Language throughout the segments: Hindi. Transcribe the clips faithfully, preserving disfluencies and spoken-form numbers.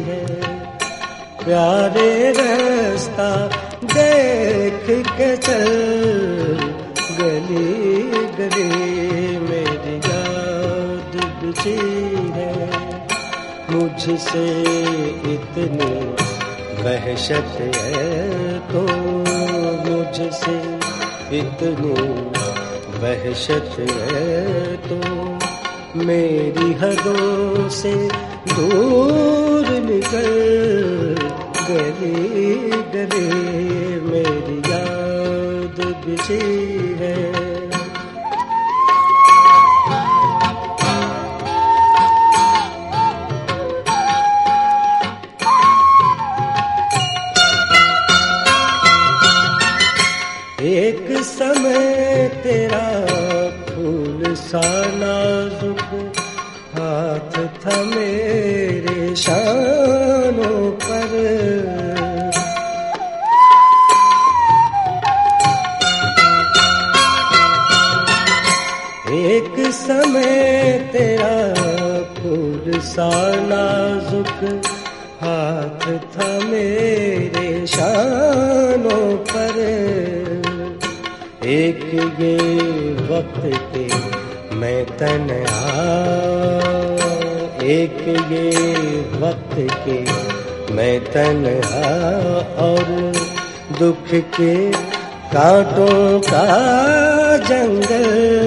है। प्यारे रास्ता देख के चल, गली गली मेरी याद बिछी है। मुझसे इतनी वहशत है तो मुझसे इतनी वहशत है तो मेरी हदों से दूर निकल, गली गली मेरी याद बिछी है। एक समय तेरा फूल सा नाजुक हाथ था मेरे शानों पर, एक समय तेरा फूल सा नाजुक हाथ था मेरे शानों पर। एक ये वक्त के मैं तन्हा, एक ये वक्त के मैं तन्हा और दुख के कांटों का जंगल,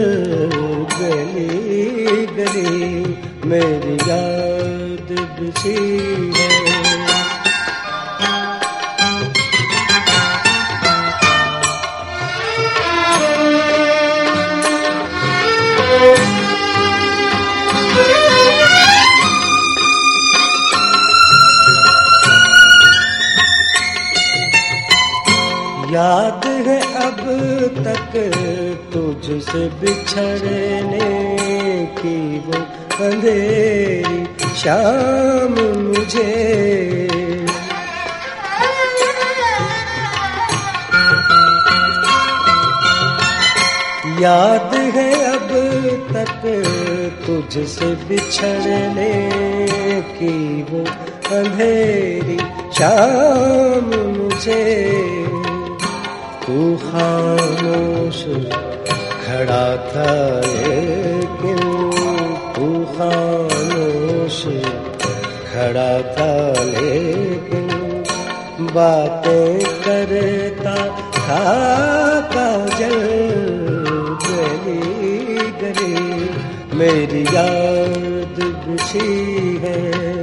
गली गली मेरी याद बिछी है। याद है अब तक तुझसे बिछड़ने की वो अंधेरी शाम मुझे, याद है अब तक तुझसे बिछड़ने की वो अंधेरी शाम मुझे। तू खामोश खड़ा था लेकिन, तू खामोश खड़ा था लेकिन बातें करता था काजल, गली गली मेरी याद बिछी है।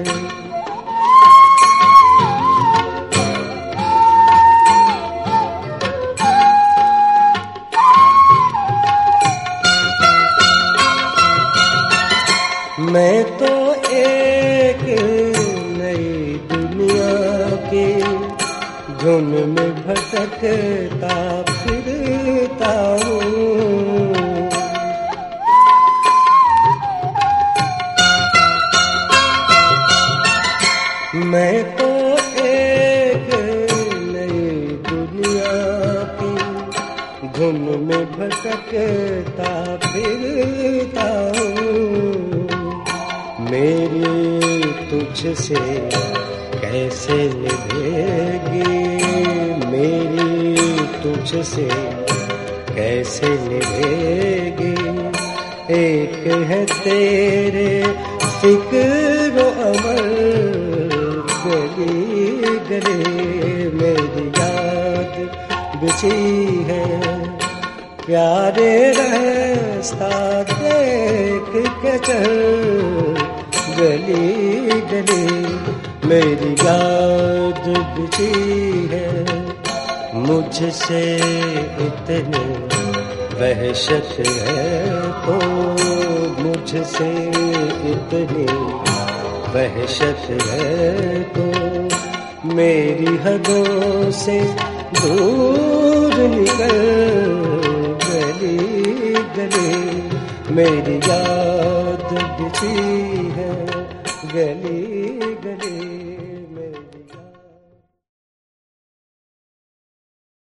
मैं तो एक नई दुनिया की धुन में भटकता फिरता हूँ। मैं तो एक नई दुनिया की धुन में भटकता फिरता हूँ। मेरी तुझसे कैसे निभेगी, मेरी तुझसे कैसे निभेगी। एक है तेरे फिक्र अमल, गली गली मेरी याद बिछी है। प्यारे रास्ता देख के चल, गली गली मेरी याद बिछी है। मुझसे इतनी वहशत है तो मुझसे इतनी वहशत है तो मेरी हदों से दूर निकल, गली गली मेरी याद बिछी है। गली गली